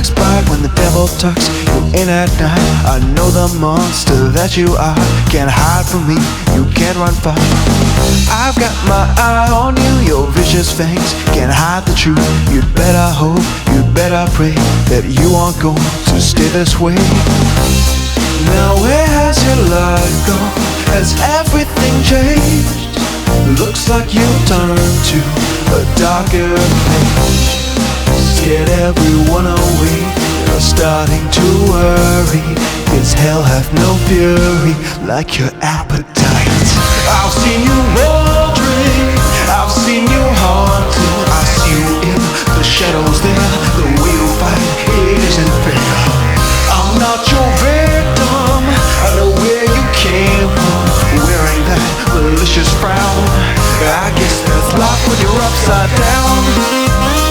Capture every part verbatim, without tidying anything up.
dark's bright when the devil tucks you in at night. I know the monster that you are can't hide from me, you can't run far. I've got my eye on you, your vicious fangs can't hide the truth. You'd better hope, you'd better pray that you aren't going to stay this way. Now where has your light gone? Has everything changed? Looks like you've turned to a darker place. Scared everyone away, you're starting to worry. Cause hell hath no fury like your appetite. I've seen you wandering, I've seen you haunting. I see you in the shadows there, the way you fight, it isn't fair. I'm not your victim, I know where you came from, wearing that malicious frown. I guess that's life when you're upside down.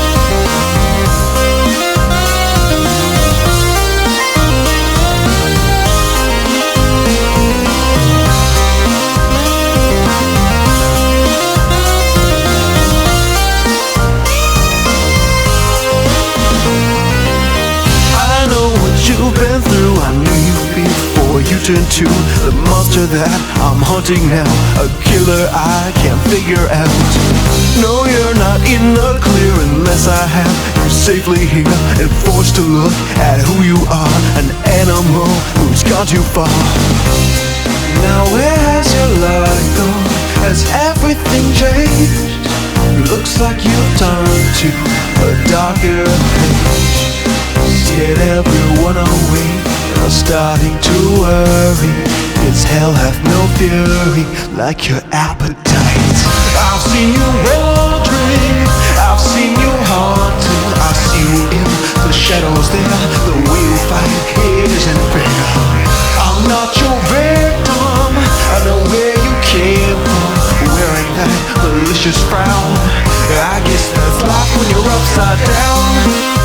You've been through, I knew you before you turned to the monster that I'm hunting now. A killer I can't figure out. No, you're not in the clear unless I have you safely here and forced to look at who you are. An animal who's gone too far. Now where has your light gone? Has everything changed? Looks like you've turned to a darker page. Scared everyone away, you're starting to worry. Cause hell hath no fury like your appetite. I've seen you wandering, I've seen you haunting. I see you in the shadows there, the way you fight, it isn't fair. I'm not your victim, I know where you came from, wearing that malicious frown. I guess that's life when you're upside down.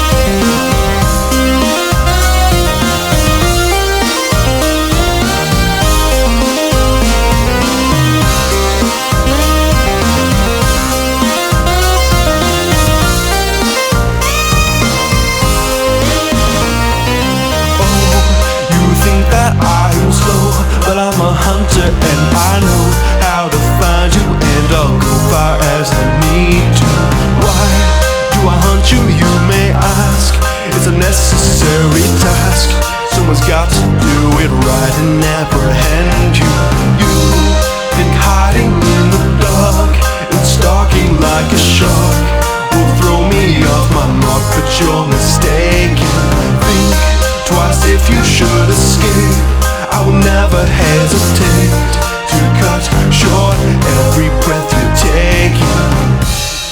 But I'm a hunter and I know how to find you, and I'll go far as I need to. Why do I hunt you, you may ask? It's a necessary task. Someone's got to do it right and apprehend you. You've been hiding in the dark and stalking like a shark. Will throw me off my mark, but you're mistaken. Think twice if you should escape. I will never hesitate to cut short every breath you're taking.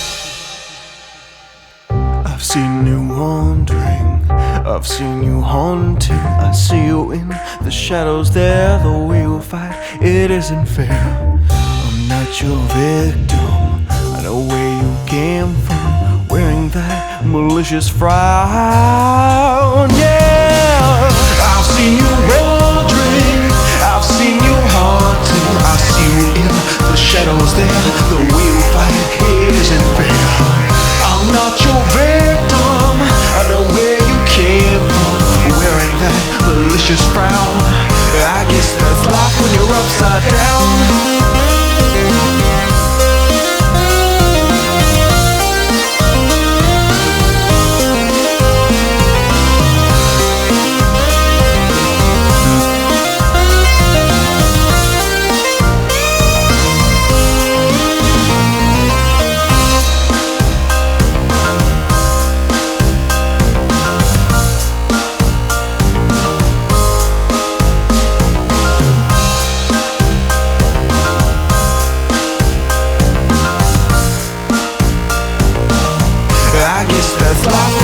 I've seen you wandering, I've seen you haunting. I see you in the shadows there, the way you fight, it isn't fair. I'm not your victim, I know where you came from, wearing that malicious frown. Yeah, I've seen you wandering, I've seen you haunting. I see you in the shadows there, the way you fight, it isn't fair. I'm not your victim, I know where you came from, wearing that malicious frown. I guess that's life when you're upside down. I guess that's life.